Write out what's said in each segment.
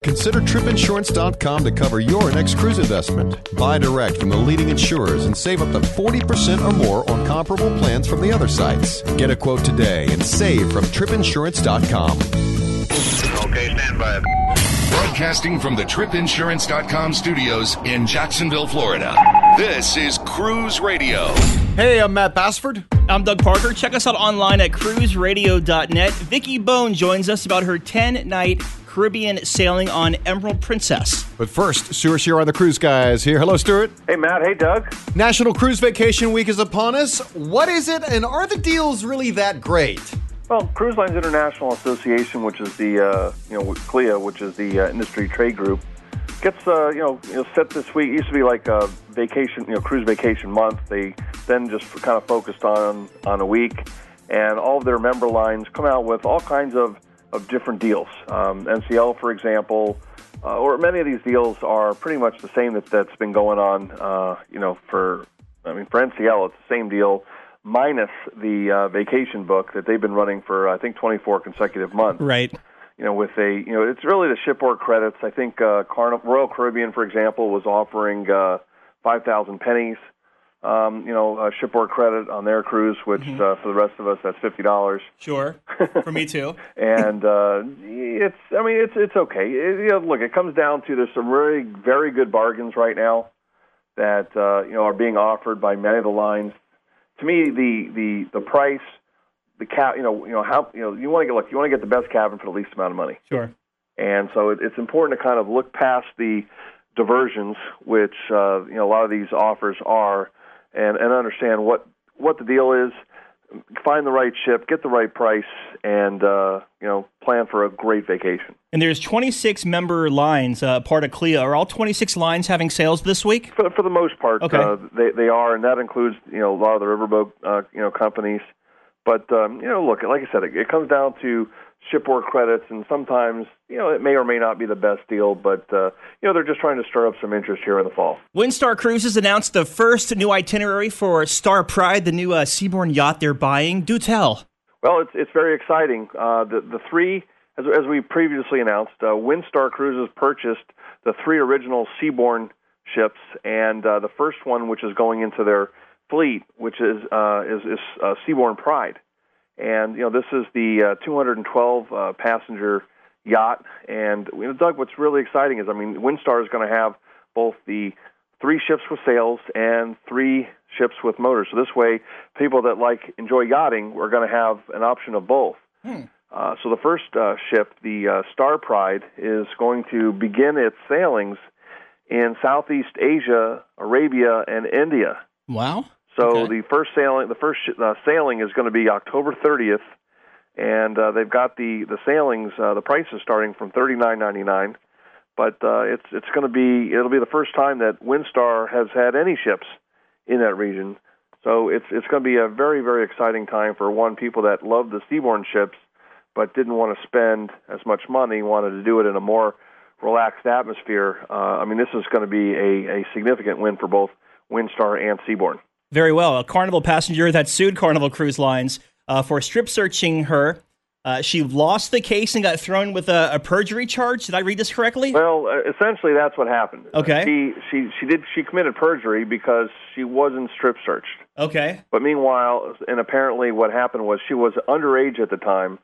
Consider tripinsurance.com to cover your next cruise investment. Buy direct from the leading insurers and save up to 40% or more on comparable plans from the other sites. Get a quote today and save from tripinsurance.com. Okay, stand by. Broadcasting from the tripinsurance.com studios in Jacksonville, Florida. This is Cruise Radio. Hey, I'm Matt Bassford. I'm Doug Parker. Check us out online at cruiseradio.net. Vicky Bone joins us about her 10-night Caribbean sailing on Emerald Princess. But first, Stuart Shearer on the Cruise Guys here. Hello, Stuart. Hey, Matt. Hey, Doug. National Cruise Vacation Week is upon us. What is it, and are the deals really that great? Well, Cruise Lines International Association, which is the, CLIA, which is the industry trade group, gets, set this week. It used to be like a vacation, cruise vacation month. They then just kind of focused on a week, and all of their member lines come out with all kinds of different deals. NCL, for example, or many of these deals are pretty much the same that's been going on, for NCL, it's the same deal, minus the vacation book that they've been running for, I think, 24 consecutive months. Right. It's really the shipboard credits. I think Royal Caribbean, for example, was offering 5,000 pennies, a shipboard credit on their cruise, which for the rest of us, that's $50. Sure, for me too. And it's okay. Look, it comes down to there's some really very good bargains right now that are being offered by many of the lines. To me, the price, the cap, you want to get the best cabin for the least amount of money. Sure. And so it's important to kind of look past the diversions, which a lot of these offers are, and understand what the deal is. Find the right ship, get the right price, and plan for a great vacation. And there's 26 member lines, part of CLIA. Are all 26 lines having sales this week? For the most part, okay. They are, and that includes a lot of the riverboat companies. But look, like I said, it comes down to shipboard credits, and sometimes it may or may not be the best deal, but they're just trying to stir up some interest here in the fall. Windstar Cruises announced the first new itinerary for Star Pride, the new seaborne yacht they're buying. Do tell. Well, it's very exciting. The three, as we previously announced, Windstar Cruises purchased the three original seaborne ships, and the first one, which is going into their fleet, which is Seabourn Pride. And, this is the 212 passenger yacht. And, Doug, what's really exciting is, Windstar is going to have both the 3 ships with sails and 3 ships with motors. So this way, people that enjoy yachting are going to have an option of both. So the first ship, the Star Pride, is going to begin its sailings in Southeast Asia, Arabia, and India. Wow. So okay. the first sailing is going to be October 30th, and they've got the sailings. The price is starting from $39.99, but it'll be the first time that Windstar has had any ships in that region. So it's going to be a very, very exciting time for people that love the seaborne ships, but didn't want to spend as much money, wanted to do it in a more relaxed atmosphere. This is going to be a significant win for both Windstar and Seabourn. Very well. A Carnival passenger that sued Carnival Cruise Lines for strip searching her. She lost the case and got thrown with a perjury charge. Did I read this correctly? Well, essentially that's what happened. Okay. She committed perjury because she wasn't strip searched. Okay. But meanwhile, and apparently what happened was she was underage at the time,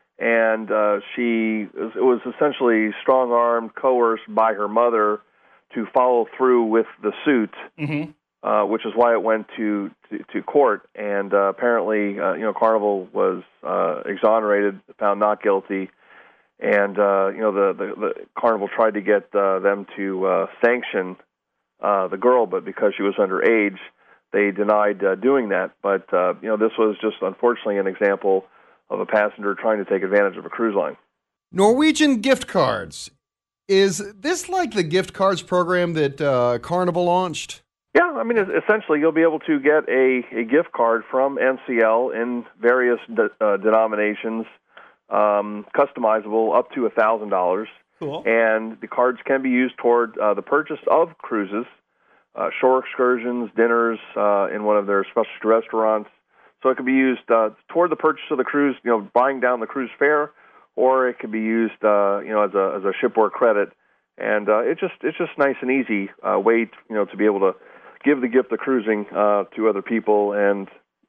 and she was essentially strong-armed, coerced by her mother to follow through with the suit. Mm-hmm. Which is why it went to court, and apparently, Carnival was exonerated, found not guilty, and the Carnival tried to get them to sanction the girl, but because she was underage, they denied doing that. But this was just unfortunately an example of a passenger trying to take advantage of a cruise line. Norwegian gift cards. Is this like the gift cards program that Carnival launched? Yeah, essentially you'll be able to get a gift card from NCL in various denominations, customizable up to $1,000. Cool. And the cards can be used toward the purchase of cruises, shore excursions, dinners in one of their specialty restaurants. So it can be used toward the purchase of the cruise, buying down the cruise fare, or it could be used, as a shipboard credit. And it's just nice and easy way, to be able to give the gift of cruising to other people. And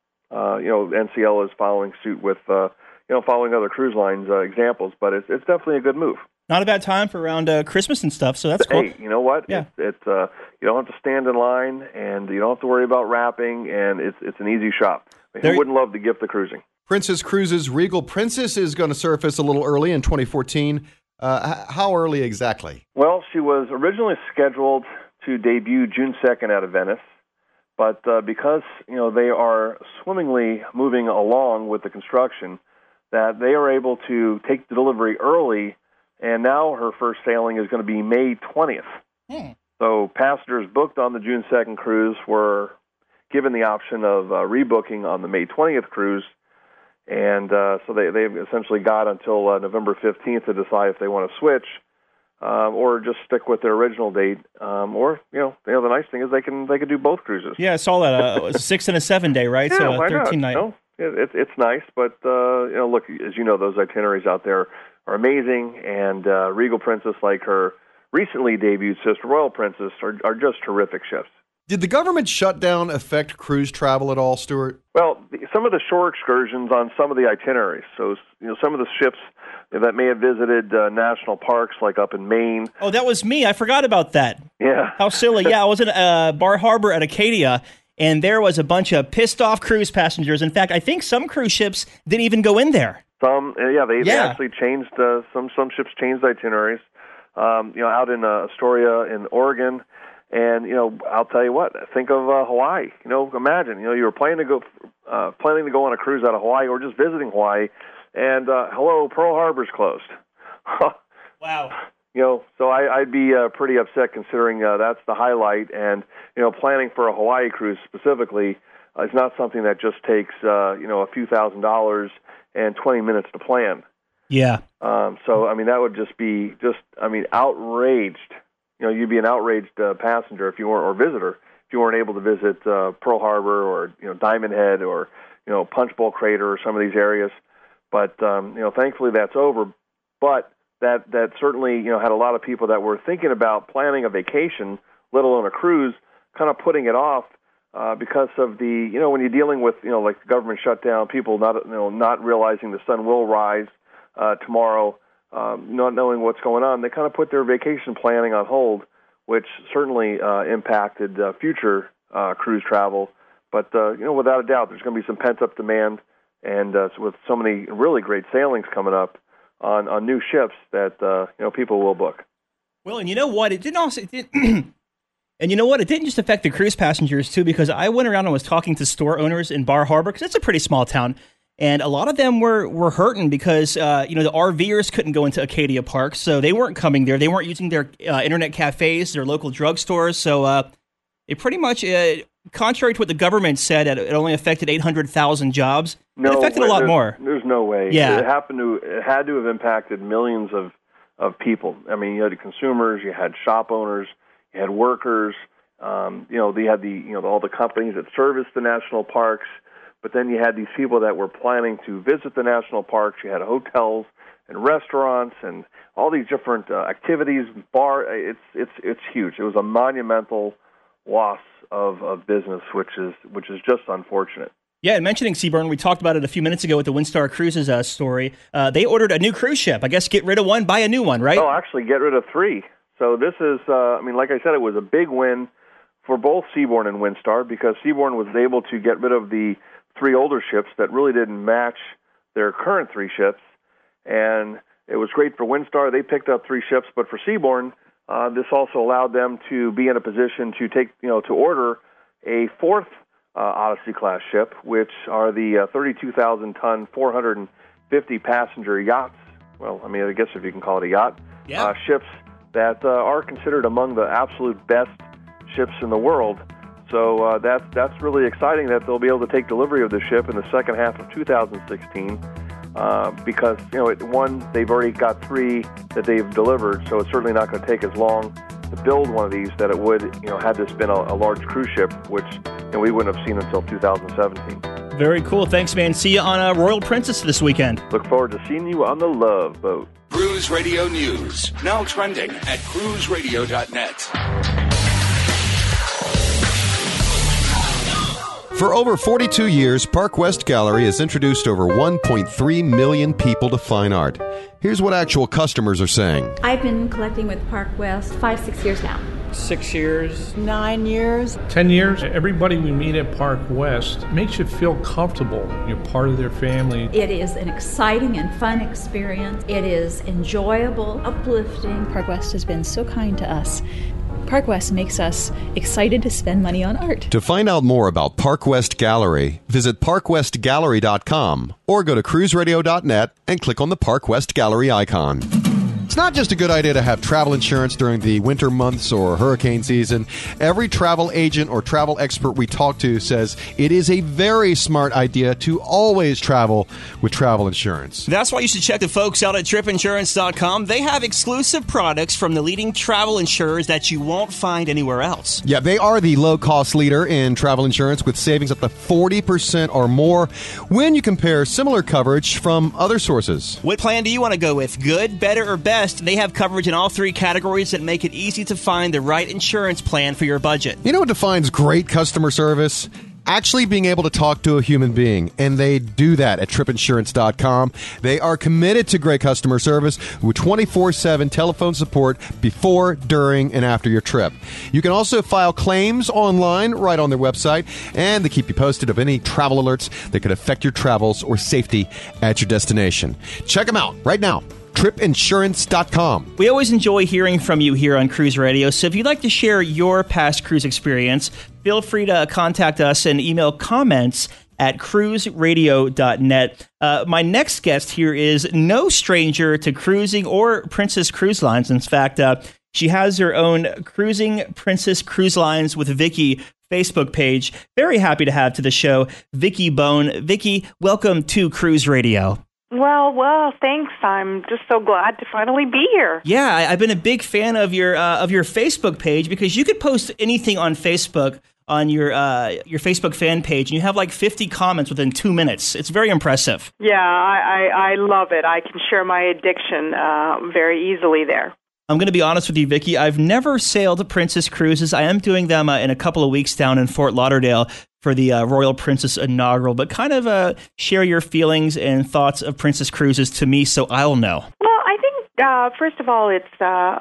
NCL is following suit with following other cruise lines examples. But it's definitely a good move. Not a bad time for around Christmas and stuff, so that's cool. Hey, you know what? Yeah. It's you don't have to stand in line, and you don't have to worry about wrapping, and it's an easy shop. Who wouldn't love the gift of cruising? Princess Cruises Regal Princess is going to surface a little early in 2014. How early exactly? Well, she was originally scheduled to debut June 2nd out of Venice, but because they are swimmingly moving along with the construction, that they are able to take the delivery early. And now her first sailing is going to be May 20th. So passengers booked on the June 2nd cruise were given the option of rebooking on the May 20th cruise. And so they've essentially got until November 15th to decide if they want to switch or just stick with their original date. Or, the nice thing is they can do both cruises. Yeah, I saw that. It was a 6 and a 7 day, right? Yeah, so a why 13 not? night. It's nice, but look, as you know, those itineraries out there are amazing, and Regal Princess, like her recently debuted sister Royal Princess, are just terrific ships. Did the government shutdown affect cruise travel at all, Stuart? Well, some of the shore excursions on some of the itineraries. So, some of the ships that may have visited national parks, like up in Maine. Oh, that was me. I forgot about that. Yeah. How silly. Yeah, I was in Bar Harbor at Acadia, and there was a bunch of pissed-off cruise passengers. In fact, I think some cruise ships didn't even go in there. Some, they actually changed, some ships changed itineraries, out in Astoria in Oregon. And, I'll tell you what, think of Hawaii. Imagine, you were planning to go on a cruise out of Hawaii or just visiting Hawaii, and, hello, Pearl Harbor's closed. Wow. So I'd be pretty upset considering that's the highlight. And, planning for a Hawaii cruise specifically is not something that just takes, a few $1,000s and 20 minutes to plan. Yeah. So, that would just be outraged. You'd be an outraged passenger if you weren't, or visitor, if you weren't able to visit Pearl Harbor or, Diamond Head or, Punch Bowl Crater or some of these areas. But, thankfully that's over. But that certainly, had a lot of people that were thinking about planning a vacation, let alone a cruise, kind of putting it off. Because of the, when you're dealing with, like the government shutdown, people not realizing the sun will rise tomorrow, not knowing what's going on, they kind of put their vacation planning on hold, which certainly impacted future cruise travel. But, without a doubt, there's going to be some pent-up demand, and with so many really great sailings coming up on new ships that, people will book. Well, and you know what? It didn't also... And you know what? It didn't just affect the cruise passengers, too, because I went around and was talking to store owners in Bar Harbor, because it's a pretty small town, and a lot of them were hurting because, the RVers couldn't go into Acadia Park, so they weren't coming there. They weren't using their internet cafes, their local drugstores, so it pretty much, contrary to what the government said, it only affected 800,000 jobs. It affected a lot more. There's no way. Yeah. It had to have impacted millions of people. You had consumers, you had shop owners, you had workers, they had all the companies that service the national parks, but then you had these people that were planning to visit the national parks. You had hotels and restaurants and all these different activities, it's huge. It was a monumental loss of business, which is just unfortunate. Yeah, and mentioning Seabourn, we talked about it a few minutes ago with the Windstar Cruises story. They ordered a new cruise ship. I guess get rid of one, buy a new one, right? Oh, actually, get rid of 3. So this is, like I said, it was a big win for both Seabourn and Windstar because Seabourn was able to get rid of the 3 older ships that really didn't match their current 3 ships. And it was great for Windstar. They picked up 3 ships, but for Seabourn, this also allowed them to be in a position to to order a 4th Odyssey-class ship, which are the 32,000-ton, 450-passenger yachts. Well, I guess if you can call it a yacht, ships that are considered among the absolute best ships in the world. So that's really exciting that they'll be able to take delivery of the ship in the second half of 2016 because, they've already got 3 that they've delivered, so it's certainly not going to take as long to build one of these that it would, had this been a large cruise ship, which we wouldn't have seen until 2017. Very cool. Thanks, man. See you on Royal Princess this weekend. Look forward to seeing you on the Love Boat. Cruise Radio News, now trending at cruiseradio.net. For over 42 years, Park West Gallery has introduced over 1.3 million people to fine art. Here's what actual customers are saying. I've been collecting with Park West 5-6 years now. 6 years. 9 years. 10 years. Everybody we meet at Park West makes you feel comfortable. You're part of their family. It is an exciting and fun experience. It is enjoyable, uplifting. Park West has been so kind to us. Park West makes us excited to spend money on art. To find out more about Park West Gallery, visit parkwestgallery.com or go to cruiseradio.net and click on the Park West Gallery icon. It's not just a good idea to have travel insurance during the winter months or hurricane season. Every travel agent or travel expert we talk to says it is a very smart idea to always travel with travel insurance. That's why you should check the folks out at tripinsurance.com. They have exclusive products from the leading travel insurers that you won't find anywhere else. Yeah, they are the low-cost leader in travel insurance with savings up to 40% or more when you compare similar coverage from other sources. What plan do you want to go with? Good, better, or best? They have coverage in all three categories that make it easy to find the right insurance plan for your budget. You know what defines great customer service? Actually being able to talk to a human being, and they do that at tripinsurance.com. They are committed to great customer service with 24/7 telephone support before, during, and after your trip. You can also file claims online right on their website, and they keep you posted of any travel alerts that could affect your travels or safety at your destination. Check them out right now. tripinsurance.com. We always enjoy hearing from you here on Cruise Radio, so if you'd like to share your past cruise experience, feel free to contact us and email comments at cruiseradio.net. My next guest here is no stranger to cruising or Princess Cruise Lines. In fact, she has her own Cruising Princess Cruise Lines with Vicky Facebook page. Very happy to have to the show Vicky Bone. Vicky, welcome to Cruise Radio. Well, thanks. I'm just so glad to finally be here. Yeah, I've been a big fan of your Facebook page because you could post anything on Facebook on your Facebook fan page, and you have like 50 comments within 2 minutes. It's very impressive. Yeah, I love it. I can share my addiction very easily there. I'm going to be honest with you, Vicky. I've never sailed Princess Cruises. I am doing them in a couple of weeks down in Fort Lauderdale for the Royal Princess inaugural, but kind of share your feelings and thoughts of Princess Cruises to me so I'll know. Well, I think, first of all, it's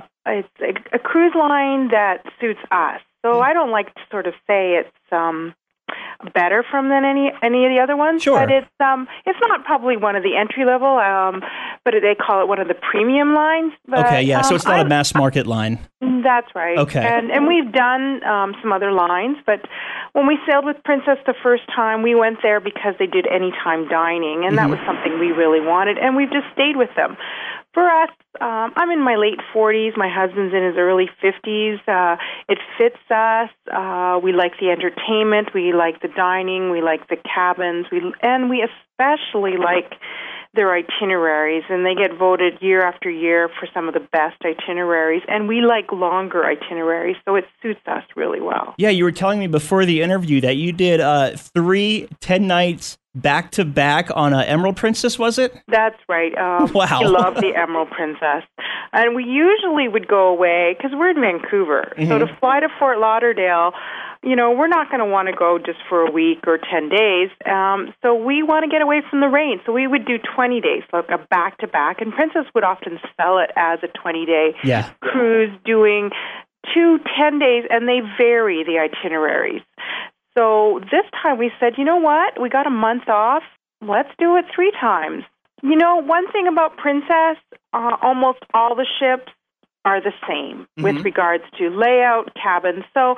a cruise line that suits us. So I don't like to sort of say it's better than any of the other ones. Sure. But it's not probably one of the entry level, but they call it one of the premium lines. But, okay, yeah, so it's not a mass market line. That's right. Okay. And we've done some other lines, but when we sailed with Princess the first time, we went there because they did anytime dining, and that was something we really wanted, and we've just stayed with them. For us, I'm in my late 40s. My husband's in his early 50s. It fits us. We like the entertainment. We like the dining. We like the cabins. And we especially like their itineraries, and they get voted year after year for some of the best itineraries, and we like longer itineraries, so it suits us really well. Yeah, you were telling me before the interview that you did 3 10 nights back-to-back on Emerald Princess, was it? That's right. Wow. We love the Emerald Princess. And we usually would go away, because we're in Vancouver, so to fly to Fort Lauderdale, we're not going to want to go just for a week or 10 days. So we want to get away from the rain. So we would do 20 days, like a back-to-back. And Princess would often sell it as a 20-day cruise, doing 2 10 days, and they vary the itineraries. So this time we said, you know what? We got a month off. Let's do it 3 times. One thing about Princess, almost all the ships are the same with regards to layout, cabins. So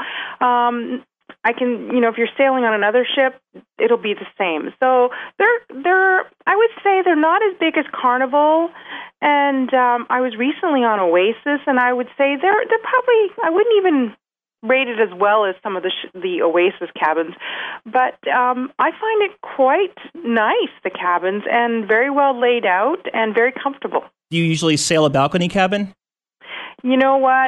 I can, if you're sailing on another ship, it'll be the same. So I would say they're not as big as Carnival. And I was recently on Oasis, and I would say they're probably, I wouldn't even rate it as well as some of the Oasis cabins, but I find it quite nice, the cabins, and very well laid out and very comfortable. Do you usually sail a balcony cabin? You know what?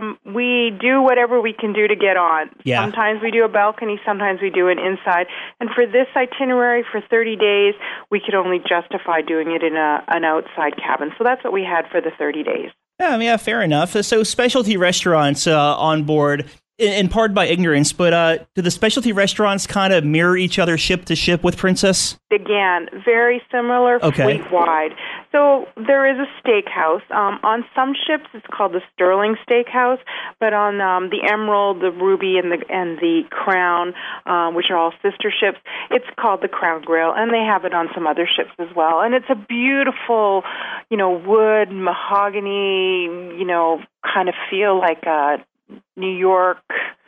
We do whatever we can do to get on. Yeah. Sometimes we do a balcony, sometimes we do an inside. And for this itinerary for 30 days, we could only justify doing it in an outside cabin. So that's what we had for the 30 days. Yeah, fair enough. So specialty restaurants on board, and pardon my ignorance, but do the specialty restaurants kind of mirror each other ship to ship with Princess? Again, very similar, Okay. fleet-wide. So there is a steakhouse. On some ships, it's called the Sterling Steakhouse, but on the Emerald, the Ruby, and the Crown, which are all sister ships, it's called the Crown Grill, and they have it on some other ships as well. And it's a beautiful, wood, mahogany, kind of feel like a New York,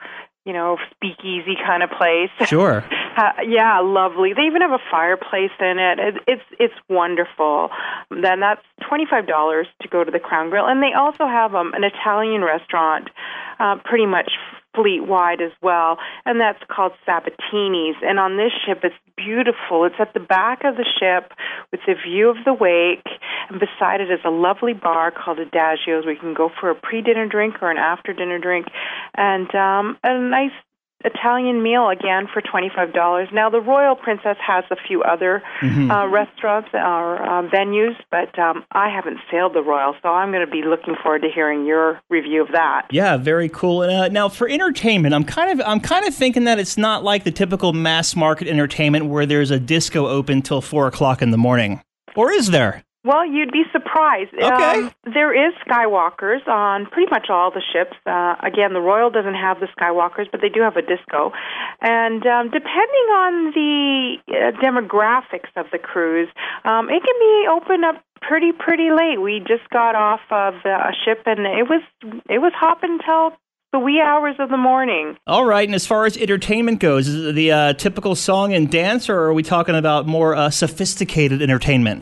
speakeasy kind of place. Sure. Yeah, lovely. They even have a fireplace in it. It's wonderful. Then that's $25 to go to the Crown Grill, and they also have an Italian restaurant, pretty much fleet-wide as well, and that's called Sabatini's. And on this ship, it's beautiful. It's at the back of the ship with the view of the wake, and beside it is a lovely bar called Adagio's where you can go for a pre-dinner drink or an after-dinner drink, and a nice Italian meal, again, for $25. Now, the Royal Princess has a few other restaurants or venues, but I haven't sailed the Royal, so I'm going to be looking forward to hearing your review of that. Yeah, very cool. And now, for entertainment, I'm kind of thinking that it's not like the typical mass market entertainment where there's a disco open till 4 o'clock in the morning. Or is there? Well, you'd be surprised. Okay. There is Skywalkers on pretty much all the ships. Again, the Royal doesn't have the Skywalkers, but they do have a disco. And depending on the demographics of the cruise, it can be open up pretty late. We just got off of a ship, and it was hopping till the wee hours of the morning. All right, and as far as entertainment goes, is it the typical song and dance, or are we talking about more sophisticated entertainment?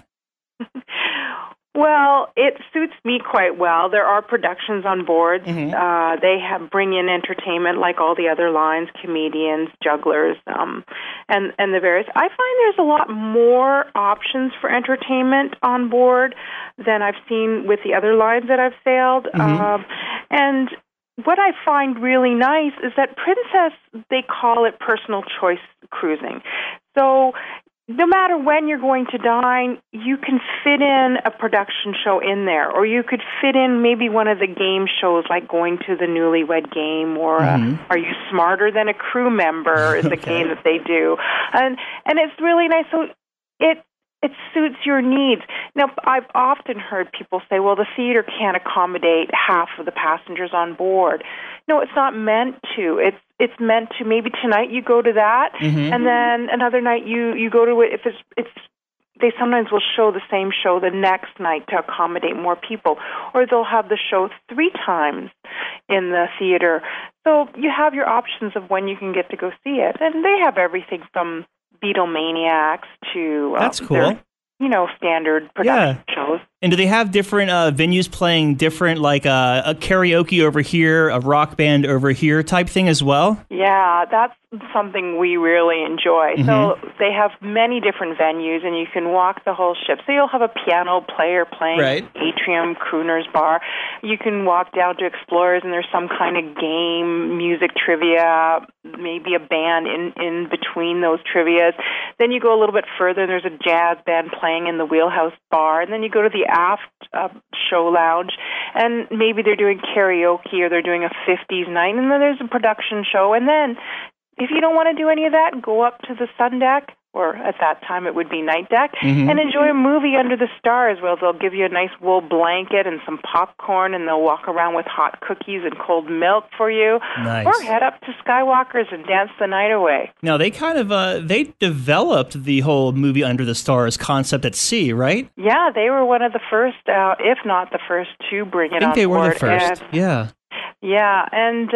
Well, it suits me quite well. There are productions on board. Mm-hmm. They bring in entertainment like all the other lines, comedians, jugglers, and the various. I find there's a lot more options for entertainment on board than I've seen with the other lines that I've sailed. Mm-hmm. And what I find really nice is that Princess, they call it personal choice cruising. So no matter when you're going to dine, you can fit in a production show in there, or you could fit in maybe one of the game shows like going to the Newlywed Game, or Are You Smarter Than a Crew Member is a game that they do. And it's really nice. So it suits your needs. Now, I've often heard people say, well, the theater can't accommodate half of the passengers on board. No, it's not meant to. It's meant to, maybe tonight you go to that, and then another night you go to it. If they sometimes will show the same show the next night to accommodate more people, or they'll have the show 3 times in the theater. So you have your options of when you can get to go see it, and they have everything from Beatlemaniacs to that's cool. Their, standard production shows. And do they have different venues playing different, like a karaoke over here, a rock band over here type thing as well? Yeah, that's something we really enjoy. So they have many different venues, and you can walk the whole ship. So you'll have a piano player playing Atrium Crooner's Bar. You can walk down to Explorers, and there's some kind of game, music trivia, maybe a band in between those trivias. Then you go a little bit further, and there's a jazz band playing in the Wheelhouse Bar. And then you go to the aft show lounge, and maybe they're doing karaoke, or they're doing a 50s night, and then there's a production show. And then if you don't want to do any of that, go up to the sun deck, or at that time it would be night deck, and enjoy a movie under the stars where they'll give you a nice wool blanket and some popcorn, and they'll walk around with hot cookies and cold milk for you. Nice. Or head up to Skywalker's and dance the night away. Now, they kind of, they developed the whole movie under the stars concept at sea, right? Yeah, they were one of the first, if not the first, to bring it on board. I think they were the first, yeah. Yeah, and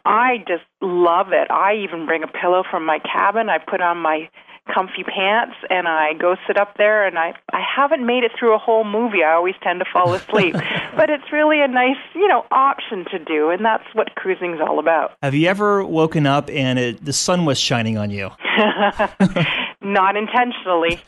I just love it. I even bring a pillow from my cabin. I put on my comfy pants, and I go sit up there, and I haven't made it through a whole movie. I always tend to fall asleep. But it's really a nice, option to do, and that's what cruising's all about. Have you ever woken up and the sun was shining on you? Not intentionally.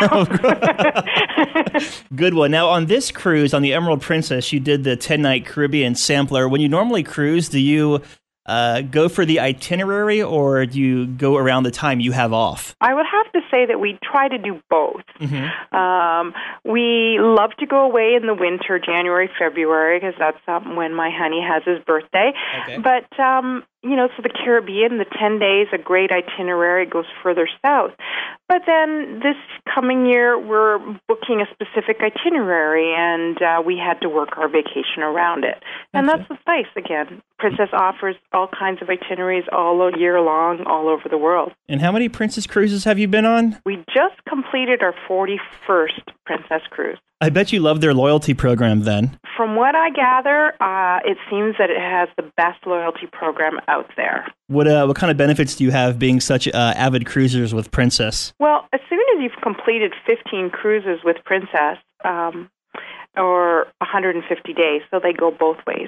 Good one. Now, on this cruise, on the Emerald Princess, you did the 10-night Caribbean sampler. When you normally cruise, do you go for the itinerary, or do you go around the time you have off? I would have to say that we try to do both. We love to go away in the winter, January, February, because that's when my honey has his birthday. Okay. But, so the Caribbean, the 10 days, a great itinerary, goes further south. But then this coming year, we're booking a specific itinerary, and we had to work our vacation around it. And that's what's nice, again. Princess offers all kinds of itineraries all year long, all over the world. And how many Princess cruises have you been on? We just completed our 41st Princess cruise. I bet you love their loyalty program then. From what I gather, it seems that it has the best loyalty program out there. What kind of benefits do you have being such avid cruisers with Princess? Well, as soon as you've completed 15 cruises with Princess, or 150 days, so they go both ways,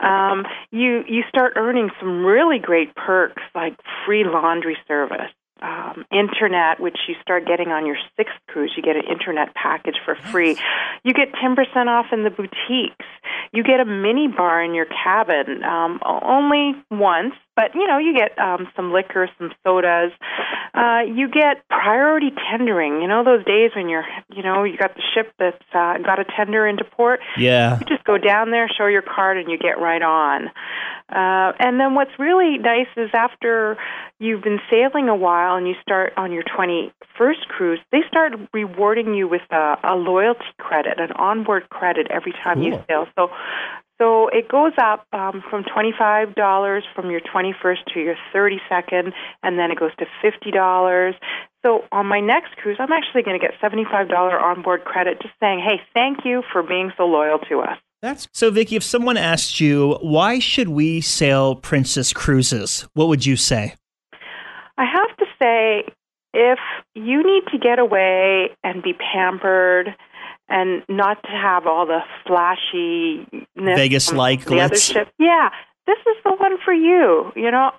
you start earning some really great perks like free laundry service. Internet, which you start getting on your 6th cruise. You get an internet package for free. You get 10% off in the boutiques. You get a mini bar in your cabin, only once, but, you get some liquor, some sodas. You get priority tendering. Those days when you got the ship that's got a tender into port? Yeah. You just go down there, show your card, and you get right on. And then what's really nice is after you've been sailing a while and you start on your 21st cruise, they start rewarding you with a loyalty credit, an onboard credit every time you sail. So it goes up from $25 from your 21st to your 32nd, and then it goes to $50. So on my next cruise, I'm actually going to get $75 onboard credit just saying, hey, thank you for being so loyal to us. So, Vicki, if someone asked you, why should we sail Princess cruises, what would you say? I have to say, if you need to get away and be pampered and not to have all the flashiness Vegas-like the other ship, this is the one for you.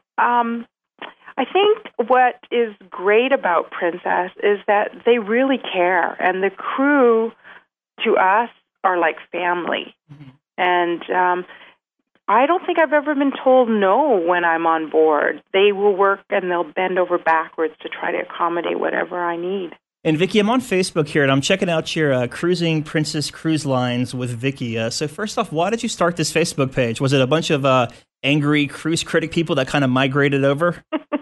I think what is great about Princess is that they really care, and the crew to us are like family. And I don't think I've ever been told no when I'm on board. They will work and they'll bend over backwards to try to accommodate whatever I need. And Vicki, I'm on Facebook here, and I'm checking out your Cruising Princess Cruise Lines with Vicki. So first off, why did you start this Facebook page? Was it a bunch of angry cruise critic people that kind of migrated over?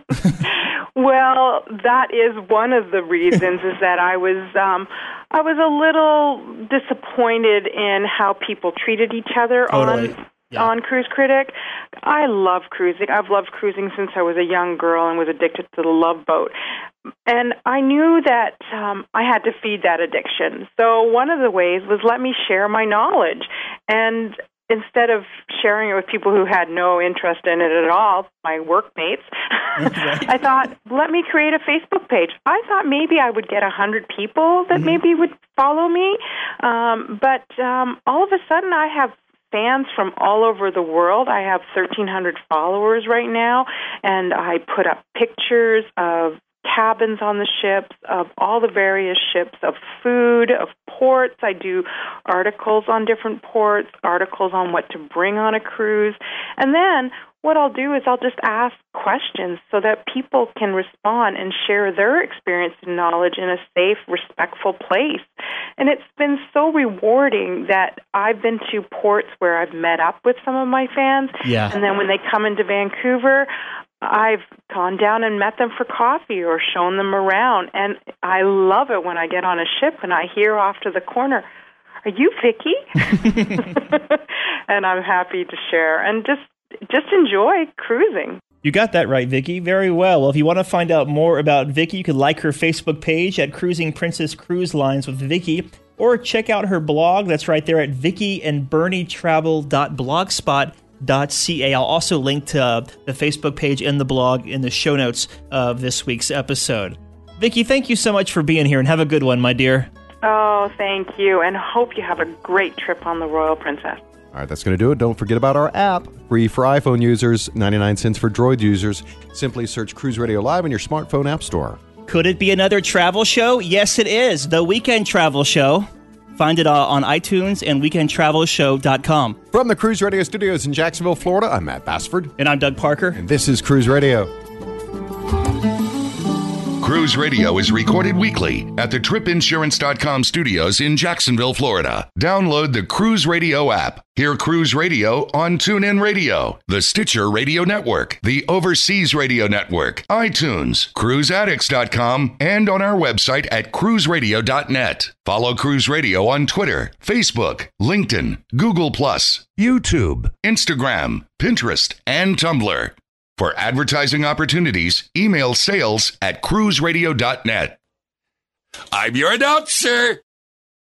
Well, that is one of the reasons, is that I was a little disappointed in how people treated each other on Cruise Critic. I love cruising. I've loved cruising since I was a young girl and was addicted to the Love Boat. And I knew that I had to feed that addiction. So one of the ways was let me share my knowledge. And instead of sharing it with people who had no interest in it at all, my workmates, I thought, let me create a Facebook page. I thought maybe I would get 100 people that maybe would follow me. But all of a sudden I have fans from all over the world. I have 1,300 followers right now, and I put up pictures of cabins on the ships, of all the various ships, of food, of ports. I do articles on different ports, articles on what to bring on a cruise. And then what I'll do is I'll just ask questions so that people can respond and share their experience and knowledge in a safe, respectful place. And it's been so rewarding that I've been to ports where I've met up with some of my fans. Yeah. And then when they come into Vancouver, I've gone down and met them for coffee or shown them around. And I love it when I get on a ship and I hear off to the corner, "Are you Vicki?" And I'm happy to share and just enjoy cruising. You got that right, Vicki. Very well. Well, if you want to find out more about Vicki, you can like her Facebook page at Cruising Princess Cruise Lines with Vicki, or check out her blog. That's right there at vickyandbernietravel.blogspot.ca. I'll also link to the Facebook page and the blog in the show notes of this week's episode. Vicki, thank you so much for being here, and have a good one, my dear. Oh, thank you, and hope you have a great trip on the Royal Princess. All right, that's going to do it. Don't forget about our app. Free for iPhone users, 99 cents for Droid users. Simply search Cruise Radio Live in your smartphone app store. Could it be another travel show? Yes, it is. The Weekend Travel Show. Find it on iTunes and weekendtravelshow.com. From the Cruise Radio Studios in Jacksonville, Florida, I'm Matt Bassford. And I'm Doug Parker. And this is Cruise Radio. Cruise Radio is recorded weekly at the tripinsurance.com studios in Jacksonville, Florida. Download the Cruise Radio app. Hear Cruise Radio on TuneIn Radio, the Stitcher Radio Network, the Overseas Radio Network, iTunes, cruiseaddicts.com, and on our website at cruiseradio.net. Follow Cruise Radio on Twitter, Facebook, LinkedIn, Google+, YouTube, Instagram, Pinterest, and Tumblr. For advertising opportunities, email sales@cruiseradio.net. I'm your announcer.